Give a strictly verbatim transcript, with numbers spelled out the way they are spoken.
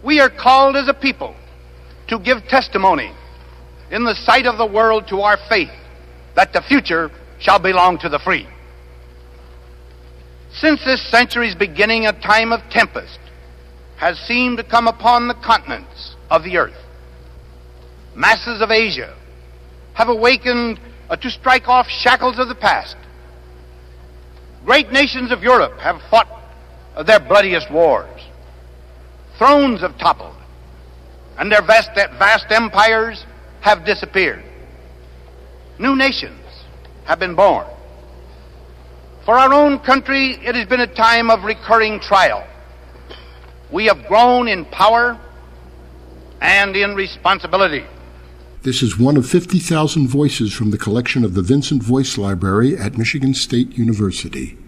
We are called as a people to give testimony in the sight of the world to our faith that the future shall belong to the free. Since this century's beginning, a time of tempest has seemed to come upon the continents of the earth. Masses of Asia have awakened uh, to strike off shackles of the past. Great nations of Europe have fought uh, their bloodiest wars. Thrones have toppled, and their vast, vast empires have disappeared. New nations have been born. For our own country, it has been a time of recurring trial. We have grown in power and in responsibility. This is one of fifty thousand voices from the collection of the Vincent Voice Library at Michigan State University.